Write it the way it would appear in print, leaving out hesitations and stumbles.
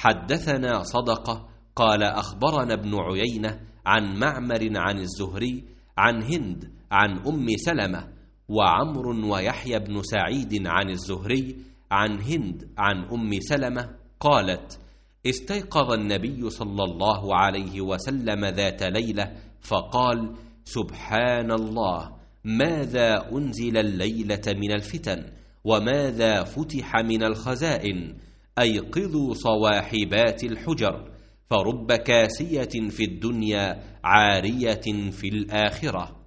حدثنا صدقة قال أخبرنا ابن عيينة عن معمر عن الزهري عن هند عن أم سلمة وعمر ويحيى بن سعيد عن الزهري عن هند عن أم سلمة قالت: استيقظ النبي صلى الله عليه وسلم ذات ليلة فقال: سبحان الله، ماذا أنزل الليلة من الفتن وماذا فتح من الخزائن؟ أيقظوا صواحبات الحجر، فرب كاسية في الدنيا عارية في الآخرة.